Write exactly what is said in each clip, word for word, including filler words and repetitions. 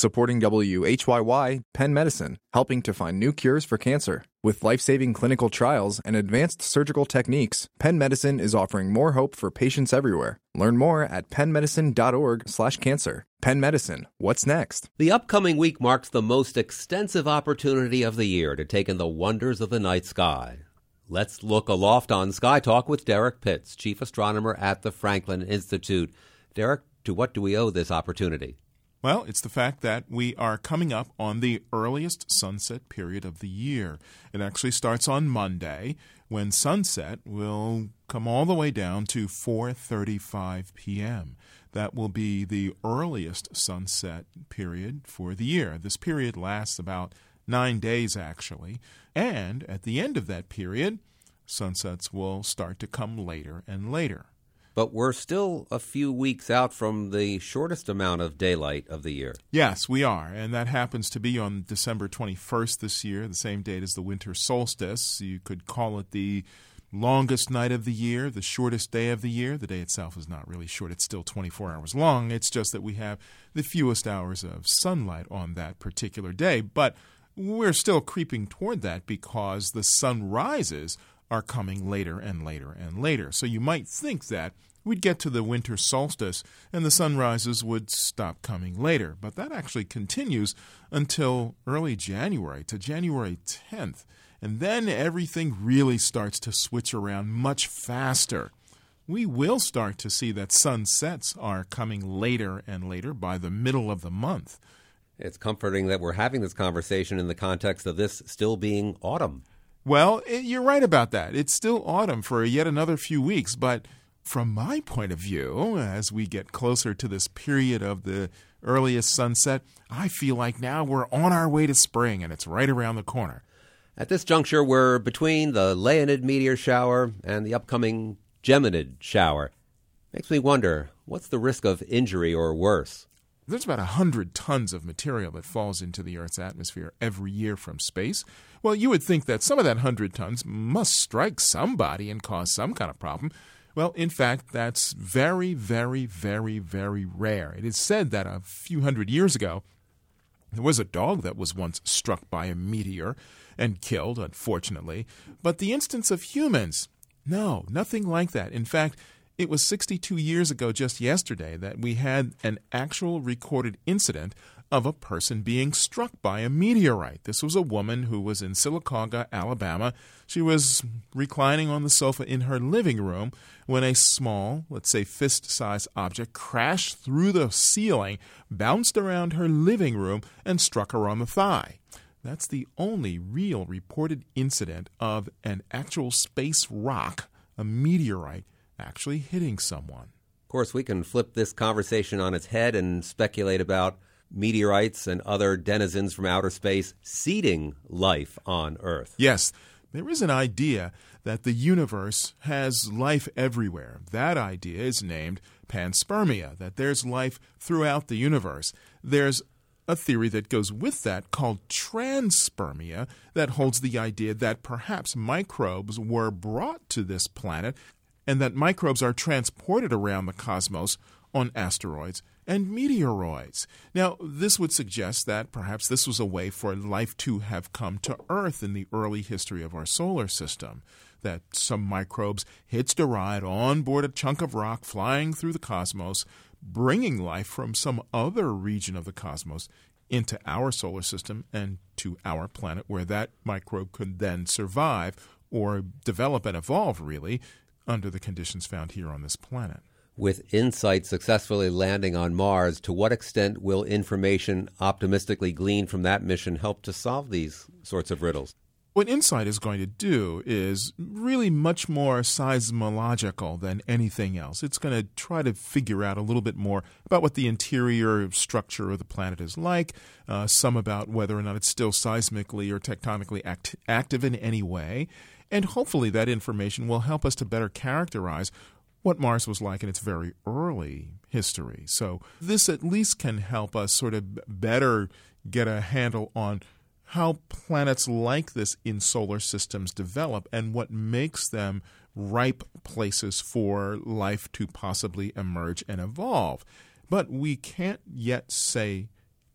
Supporting W H Y Y, Penn Medicine, helping to find new cures for cancer. With life-saving clinical trials and advanced surgical techniques, Penn Medicine is offering more hope for patients everywhere. Learn more at pennmedicine.org slash cancer. Penn Medicine, what's next? The upcoming week marks the most extensive opportunity of the year to take in the wonders of the night sky. Let's look aloft on Sky Talk with Derek Pitts, Chief Astronomer at the Franklin Institute. Derek, to what do we owe this opportunity? Well, it's the fact that we are coming up on the earliest sunset period of the year. It actually starts on Monday, when sunset will come all the way down to four thirty-five p.m. That will be the earliest sunset period for the year. This period lasts about nine days, actually. And at the end of that period, sunsets will start to come later and later. But we're still a few weeks out from the shortest amount of daylight of the year. Yes, we are, and that happens to be on December twenty-first this year, the same date as the winter solstice. You could call it the longest night of the year, the shortest day of the year. The day itself is not really short. It's still twenty-four hours long. It's just that we have the fewest hours of sunlight on that particular day. But we're still creeping toward that because the sunrises are coming later and later and later. So you might think that we'd get to the winter solstice and the sunrises would stop coming later. But that actually continues until early January, to January tenth. And then everything really starts to switch around much faster. We will start to see that sunsets are coming later and later by the middle of the month. It's comforting that we're having this conversation in the context of this still being autumn. Well, you're right about that. It's still autumn for yet another few weeks, but from my point of view, as we get closer to this period of the earliest sunset, I feel like now we're on our way to spring, and it's right around the corner. At this juncture, we're between the Leonid meteor shower and the upcoming Geminid shower. Makes me wonder, what's the risk of injury or worse? There's about one hundred tons of material that falls into the Earth's atmosphere every year from space. Well, you would think that some of that one hundred tons must strike somebody and cause some kind of problem. Well, in fact, that's very, very, very, very rare. It is said that a few hundred years ago, there was a dog that was once struck by a meteor and killed, unfortunately. But the instance of humans, no, nothing like that. In fact, it was sixty-two years ago, just yesterday, that we had an actual recorded incident of a person being struck by a meteorite. This was a woman who was in Sylacauga, Alabama. She was reclining on the sofa in her living room when a small, let's say fist-sized object crashed through the ceiling, bounced around her living room, and struck her on the thigh. That's the only real reported incident of an actual space rock, a meteorite, actually hitting someone. Of course, we can flip this conversation on its head and speculate about meteorites and other denizens from outer space seeding life on Earth. Yes, there is an idea that the universe has life everywhere. That idea is named panspermia, that there's life throughout the universe. There's a theory that goes with that called transpermia that holds the idea that perhaps microbes were brought to this planet and that microbes are transported around the cosmos on asteroids and meteoroids. Now, this would suggest that perhaps this was a way for life to have come to Earth in the early history of our solar system, that some microbes hitched a ride on board a chunk of rock flying through the cosmos, bringing life from some other region of the cosmos into our solar system and to our planet, where that microbe could then survive or develop and evolve, really, under the conditions found here on this planet. With InSight successfully landing on Mars, to what extent will information optimistically gleaned from that mission help to solve these sorts of riddles? What InSight is going to do is really much more seismological than anything else. It's going to try to figure out a little bit more about what the interior structure of the planet is like, uh, some about whether or not it's still seismically or tectonically act- active in any way, and hopefully that information will help us to better characterize what Mars was like in its very early history. So this at least can help us sort of better get a handle on how planets like this in solar systems develop and what makes them ripe places for life to possibly emerge and evolve. But we can't yet say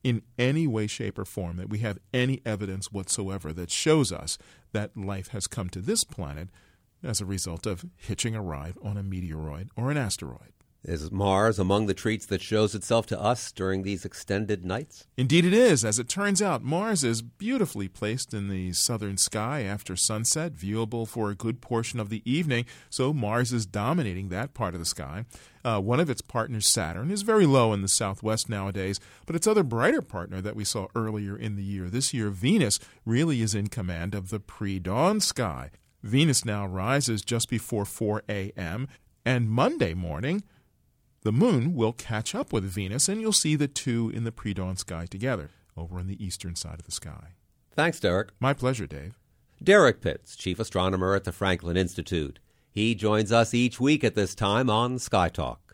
in any way, shape, or form that we have any evidence whatsoever that shows us that life has come to this planet as a result of hitching a ride on a meteoroid or an asteroid. Is Mars among the treats that shows itself to us during these extended nights? Indeed it is. As it turns out, Mars is beautifully placed in the southern sky after sunset, viewable for a good portion of the evening, so Mars is dominating that part of the sky. Uh, one of its partners, Saturn, is very low in the southwest nowadays, but its other brighter partner that we saw earlier in the year, this year Venus, really is in command of the pre-dawn sky. Venus now rises just before four a.m., and Monday morning, the moon will catch up with Venus, and you'll see the two in the pre-dawn sky together over on the eastern side of the sky. Thanks, Derek. My pleasure, Dave. Derek Pitts, chief astronomer at the Franklin Institute. He joins us each week at this time on Sky Talk.